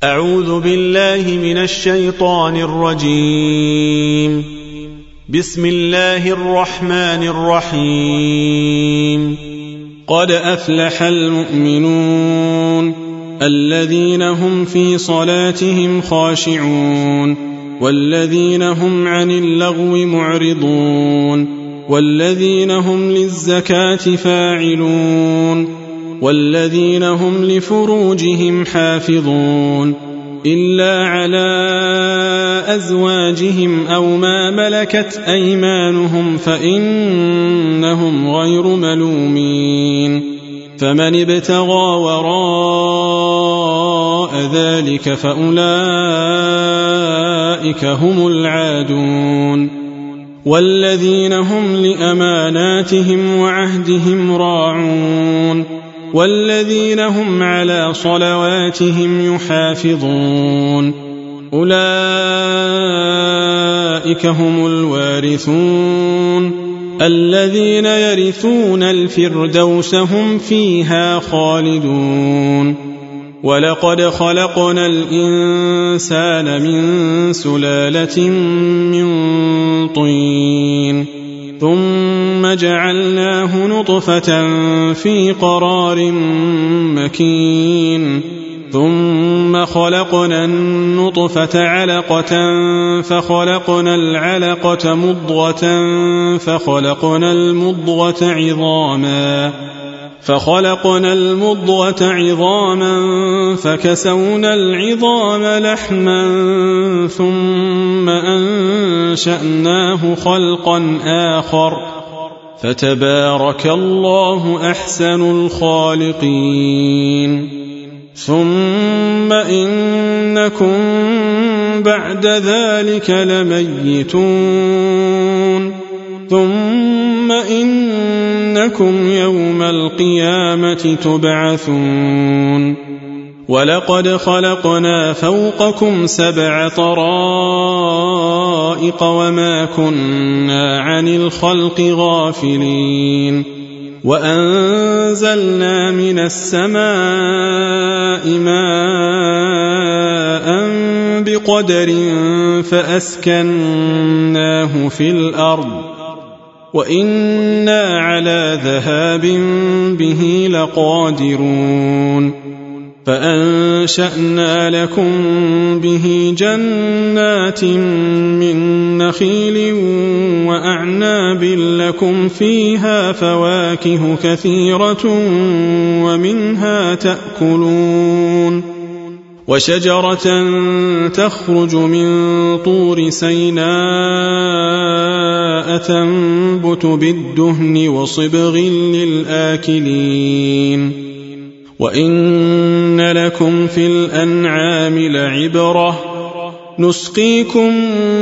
أعوذ بالله من الشيطان الرجيم. بسم الله الرحمن الرحيم. قد أفلح المؤمنون الذين هم في صلاتهم خاشعون والذين هم عن اللغو معرضون والذين هم للزكاة فاعلون والذين هم لفروجهم حافظون إلا على أزواجهم أو ما ملكت أيمانهم فإنهم غير ملومين فمن ابتغى وراء ذلك فأولئك هم العادون والذين هم لأماناتهم وعهدهم راعون والذين هم على صلواتهم يحافظون أولئك هم الوارثون الذين يرثون الفردوس هم فيها خالدون ولقد خلقنا الإنسان من سلالة من طين ثم جعلناه نطفة في قرار مكين ثم خلقنا النطفة علقة فخلقنا العلقة مضغة فخلقنا المضغة عظاما فكسونا العظام لحما ثم أنشأناه خلقا آخر فتبارك الله أحسن الخالقين ثم إنكم بعد ذلك لميتون ثم إنكم يوم القيامة تبعثون ولقد خلقنا فوقكم 7 طرائق وما كنا عن الخلق غافلين وأنزلنا من السماء ماء بقدر فأسكناه في الأرض وإنا على ذهاب به لقادرون فأنشأنا لكم به جنات من نخيل وأعناب لكم فيها فواكه كثيرة ومنها تأكلون وشجرة تخرج من طور سيناء تنبت بالدهن وصبغ للآكلين وإن لكم في الأنعام لعبرة نسقيكم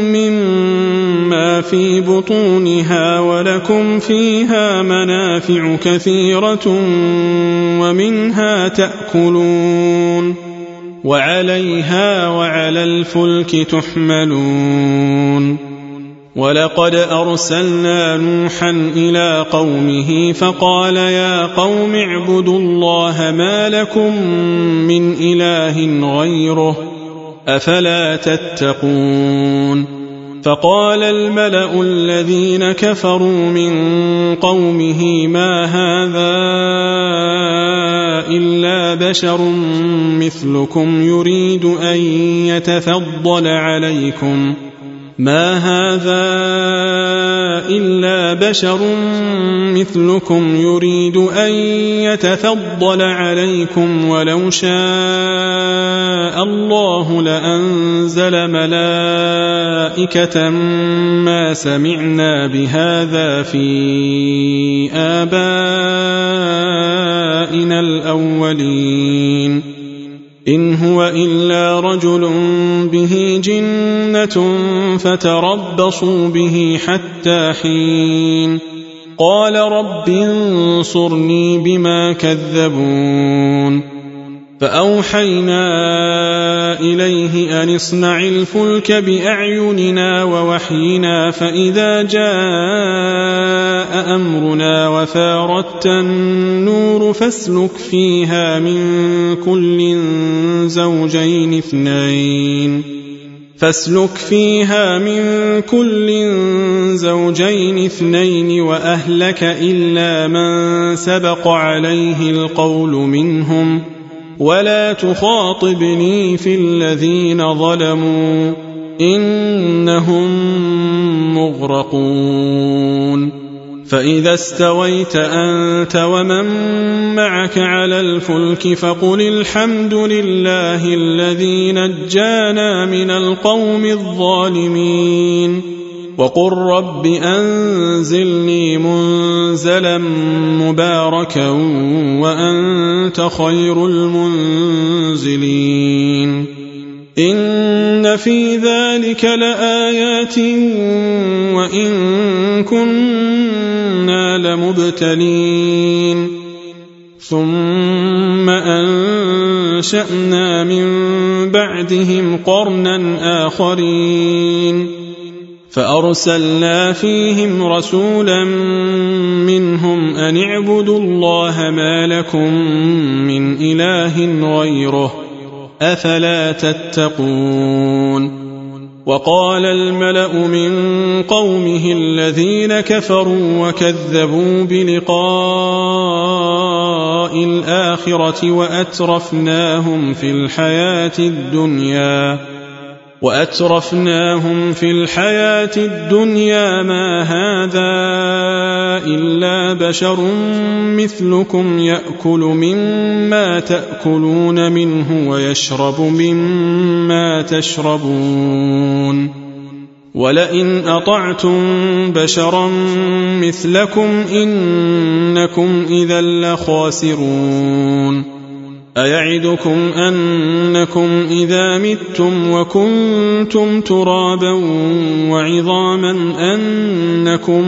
مما في بطونها ولكم فيها منافع كثيرة ومنها تأكلون وعليها وعلى الفلك تحملون ولقد أرسلنا نوحا إلى قومه فقال يا قوم اعبدوا الله ما لكم من إله غيره أفلا تتقون فقال الملأ الذين كفروا من قومه ما هذا إلا بشر مثلكم يريد أن يتفضل عليكم ولو شاء الله لأنزل ملائكة ما سمعنا بهذا في آبائنا الأولين إن هو إلا رجل به جنة فتربصوا به حتى حين قال رب انصرني بما كذبون فأوحينا إليه أن اصنع الفلك بأعيننا ووحينا فإذا جاء أمرنا وفاردت النور فاسلك فيها من كل زوجين اثنين وأهلك إلا من سبق عليه القول منهم ولا تخاطبني في الذين ظلموا إنهم مغرقون فإذا استويت أنت ومن معك على الفلك فقل الحمد لله الذي نجانا من القوم الظالمين وقل رب أنزلني منزلا مباركا وأنت خير المنزلين إن في ذلك لآيات وإن كنا لمبتلين ثم أنشأنا من بعدهم قرنا آخرين فأرسلنا فيهم رسولا منهم أن اعبدوا الله ما لكم من إله غيره أفلا تتقون وقال الملأ من قومه الذين كفروا وكذبوا بلقاء الآخرة وأترفناهم في الحياة الدنيا ما هذا إلا بشر مثلكم يأكل مما تأكلون منه ويشرب مما تشربون ولئن أطعتم بشرا مثلكم إنكم إذا لخاسرون أيعدكم أنكم إذا متم وكنتم ترابا وعظاما أنكم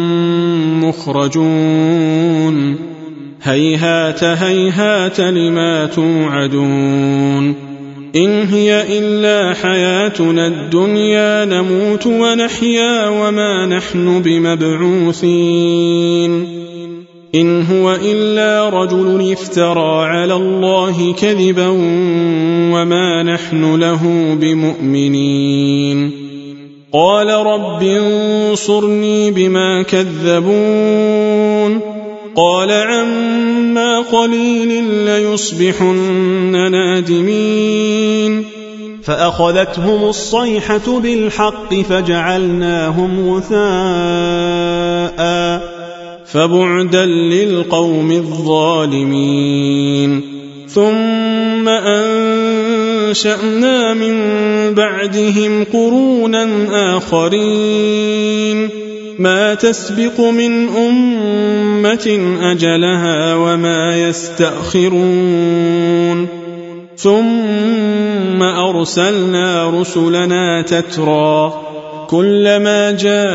مخرجون هيهات هيهات لما توعدون إن هي إلا حياتنا الدنيا نموت ونحيا وما نحن بمبعوثين إن هو إلا رجل افترى على الله كذبا وما نحن له بمؤمنين قال رب انصرني بما كذبون قال عما قليل ليصبحن نادمين فأخذتهم الصيحة بالحق فجعلناهم غثاء فبعدا للقوم الظالمين ثم أنشأنا من بعدهم قرونا آخرين ما تسبق من أمة أجلها وما يستأخرون ثم أرسلنا رسلنا تترى كلما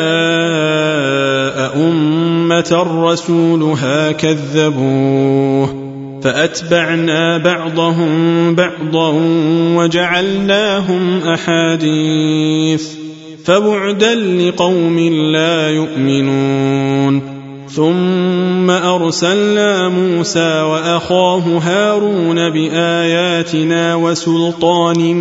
جاء أمة رسولها كذبوه فأتبعنا بعضهم بعضا وجعلناهم أحاديث فبعدا لقوم لا يؤمنون ثم أرسلنا موسى وأخاه هارون بآياتنا وسلطان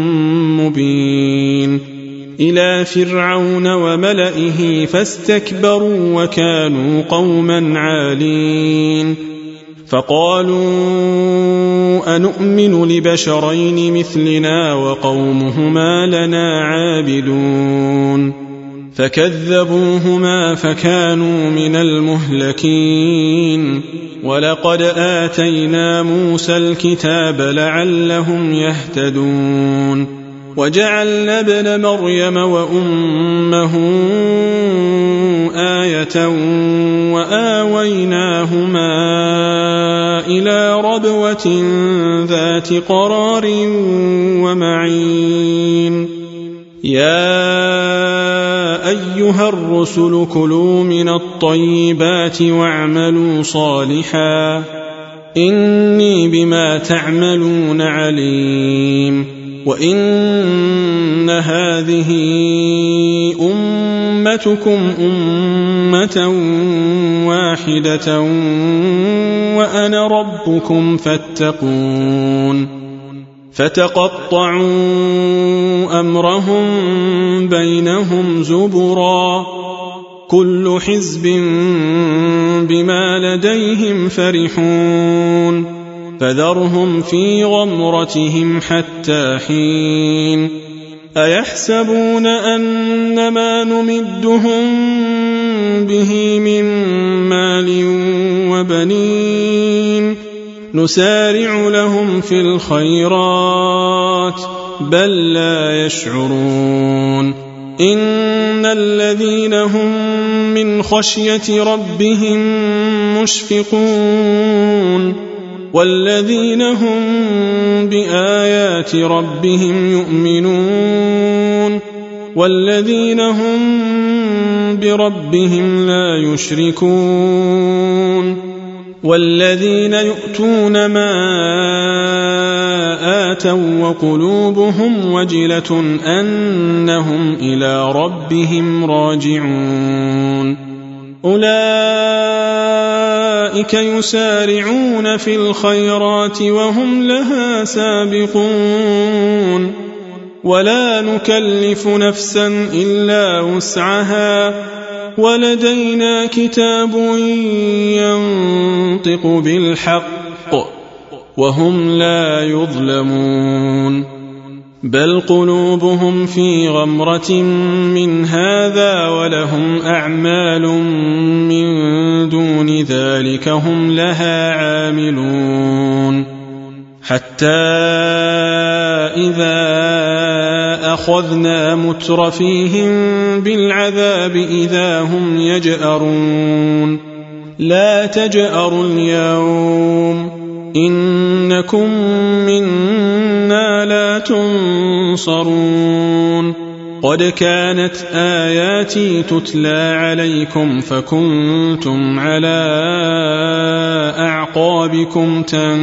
مبين إلى فرعون وملئه فاستكبروا وكانوا قوما عالين فقالوا أنؤمن لبشرين مثلنا وقومهما لنا عابدون فكذبوهما فكانوا من المهلكين ولقد آتينا موسى الكتاب لعلهم يهتدون وجعلنا ابن مريم وأمه آية وآويناهما إلى ربوة ذات قرار ومعين يا أيها الرسل كلوا من الطيبات واعملوا صالحا إني بما تعملون عليم وإن هذه أمتكم أمة واحدة وأنا ربكم فاتقون فتقطعوا أمرهم بينهم زبرا كل حزب بما لديهم فرحون فذرهم في غمرتهم حتى حين أيحسبون أن ما نمدهم به من مال وبنين نسارع لهم في الخيرات بل لا يشعرون إن الذين هم من خشية ربهم مشفقون والذين هم بآيات ربهم يؤمنون والذين هم بربهم لا يشركون والذين يؤتون ما آتوا وقلوبهم وجلة أنهم إلى ربهم راجعون أولئك يسارعون في الخيرات وهم لها سابقون ولا نكلف نفسا إلا وسعها ولدينا كتاب ينطق بالحق وهم لا يظلمون بل قلوبهم في غمرة من هذا ولهم أعمال من دون ذلك هم لها عاملون حتى إذا أخذنا مترفيهم بالعذاب إذا هم يجأرون لا تجأروا اليوم إنكم منا لا تنصرون قد كانت آياتي تتلى عليكم فكنتم على أعقابكم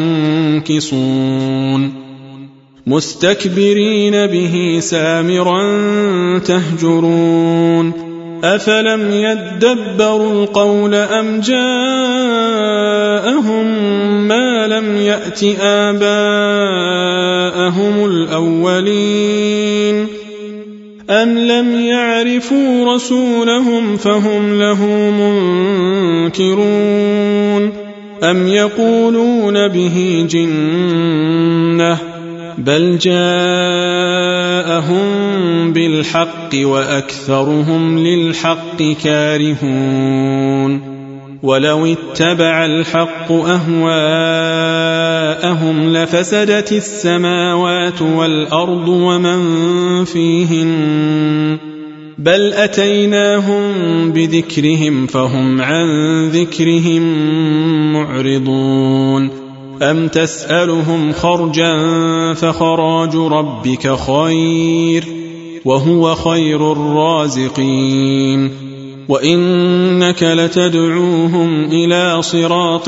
تنكصون مستكبرين به سامرا تهجرون أفلم يدبروا القول أم جاءهم ما لم يأت آباءهم الأولين أم لم يعرفوا رسولهم فهم له منكرون أم يقولون به جنة بل جاءهم بالحق وأكثرهم للحق كارهون ولو اتبع الحق أهواءهم لفسدت السماوات والأرض ومن فيهن بل أتيناهم بذكرهم فهم عن ذكرهم معرضون أم تسألهم خرجا فخراج ربك خير وهو خير الرازقين وإنك لتدعوهم إلى صراط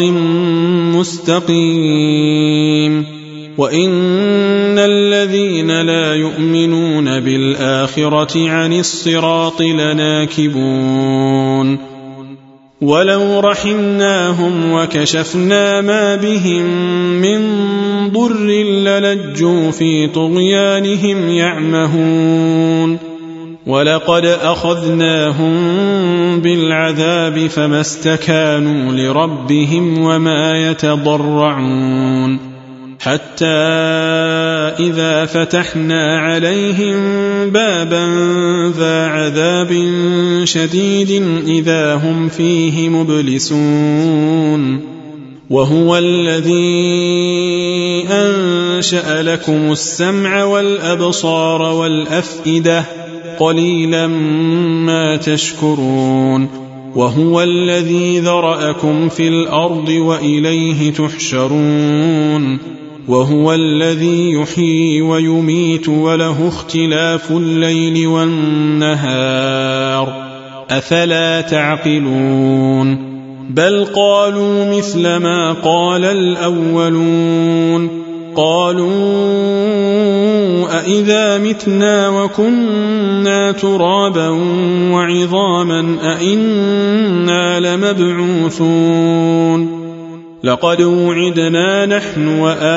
مستقيم وإن الذين لا يؤمنون بالآخرة عن الصراط لناكبون ولو رحمناهم وكشفنا ما بهم من ضر للجوا في طغيانهم يعمهون ولقد أخذناهم بالعذاب فما استكانوا لربهم وما يتضرعون حتى إذا فتحنا عليهم بابا ذا عذاب شديد إذا هم فيه مبلسون وهو الذي أنشأ لكم السمع والأبصار والأفئدة قليلا ما تشكرون وهو الذي ذرأكم في الأرض وإليه تحشرون وهو الذي يحيي ويميت وله اختلاف الليل والنهار أفلا تعقلون بل قالوا مثل ما قال الأولون قالوا أإذا متنا وكنا ترابا وعظاما أإنا لمبعوثون لقد وعدنا نحن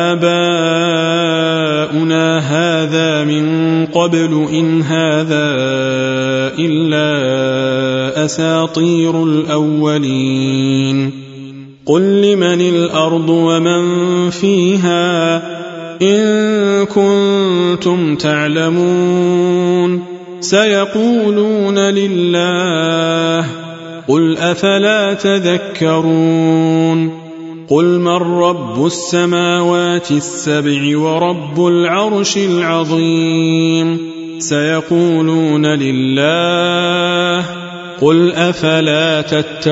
وآباؤنا هذا من قبل إن هذا إلا أساطير الأولين قل لمن الأرض ومن فيها إن كنتم تعلمون سيقولون لله قل أفلا تذكرون قل من رب السماوات السبع ورب العرش العظيم سيقولون لله قل أفلا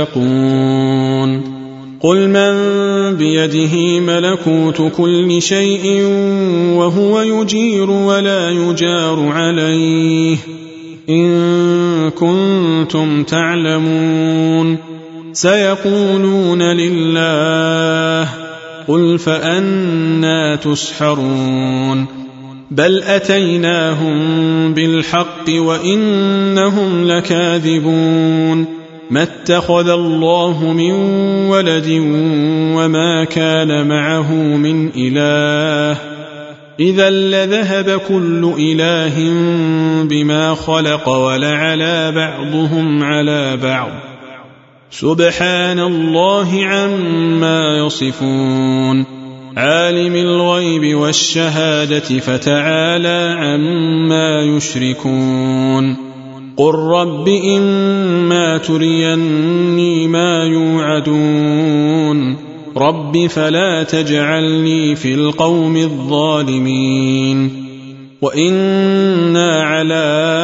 تتقون قل من بيده ملكوت كل شيء وهو يجير ولا يجار عليه إن كنتم تعلمون سيقولون لله قل فأنى تسحرون بل أتيناهم بالحق وإنهم لكاذبون ما اتخذ الله من ولد وما كان معه من إله إذا لذهب كل إله بما خلق ولعلى بعضهم على بعض سبحان الله عما يصفون عالم الغيب والشهادة فتعالى عما يشركون قل رب إما تريني ما يوعدون رب فلا تجعلني في القوم الظالمين وإنا على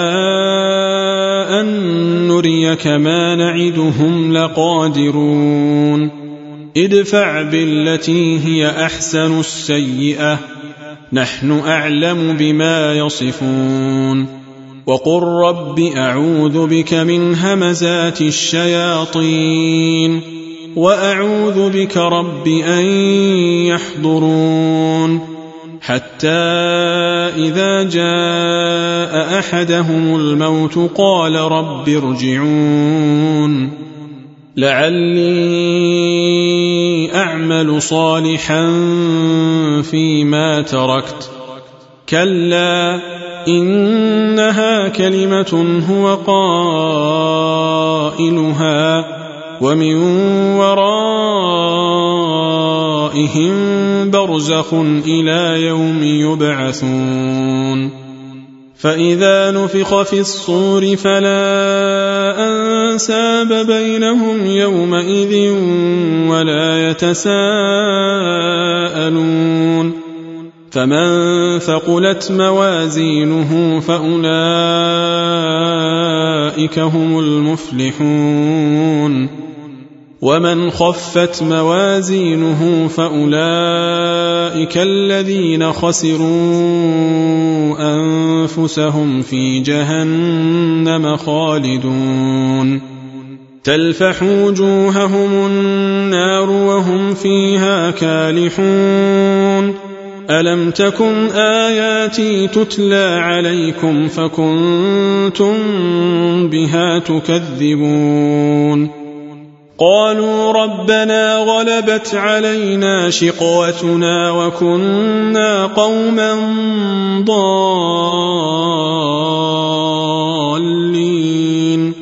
أن نريك ما نعدهم لقادرون ادفع بالتي هي أحسن السيئة نحن أعلم بما يصفون وقل رب أعوذ بك من همزات الشياطين وأعوذ بك رب أن يحضرون حتى إذا جاء أحدهم الموت قال رب ارجعون لعلي أعمل صالحا فيما تركت كلا إنها كلمة هو قائلها ومن ورائهم برزخ إلى يوم يبعثون فإذا نفخ في الصور فلا أنساب بينهم يومئذ ولا يتساءلون فمن ثقلت موازينه فأولئك هم المفلحون ومن خفت موازينه فأولئك الذين خسروا أنفسهم في جهنم خالدون تلفح وجوههم النار وهم فيها كالحون ألم تكن آياتي تتلى عليكم فكنتم بها تكذبون قالوا ربنا غلبت علينا شقوتنا وكنا قوما ضالين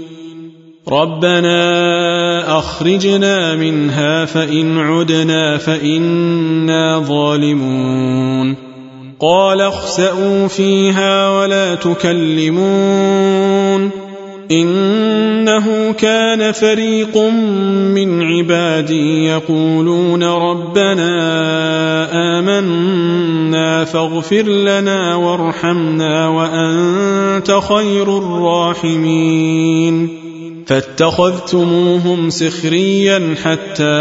ربنا أخرجنا منها فإن عدنا فإنا ظالمون قال اخسئوا فيها ولا تكلمون إنه كان فريق من عبادي يقولون ربنا آمنا فاغفر لنا وارحمنا وأنت خير الراحمين فاتخذتموهم سخريا حتى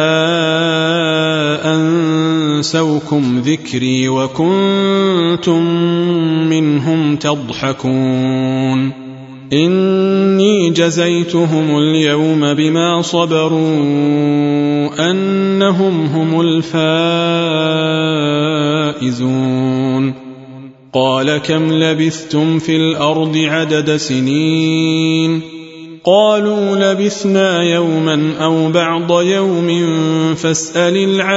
أنسوكم ذكري وكنتم منهم تضحكون إني جزيتهم اليوم بما صبروا أنهم هم الفائزون قال كم لبثتم في الأرض عدد سنين قالوا لبثنا يوما أو بعض يوم فاسأل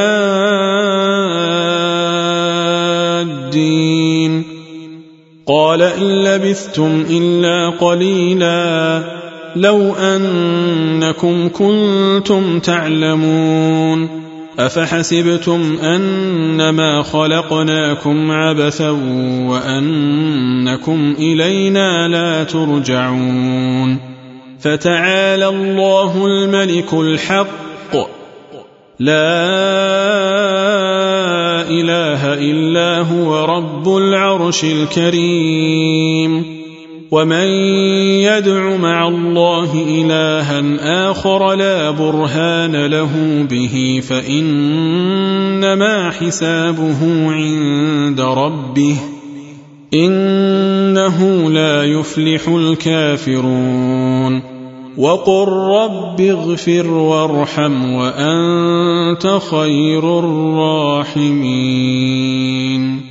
العادين قال إن لبثتم إلا قليلا لو أنكم كنتم تعلمون أفحسبتم أنما خلقناكم عبثا وأنكم إلينا لا ترجعون فتعالى الله الملك الحق لا إله إلا هو رب العرش الكريم ومن يدع مع الله إلها آخر لا برهان له به فإنما حسابه عند ربه إنه لا يفلح الكافرون وقل رب اغفر وارحم وأنت خير الراحمين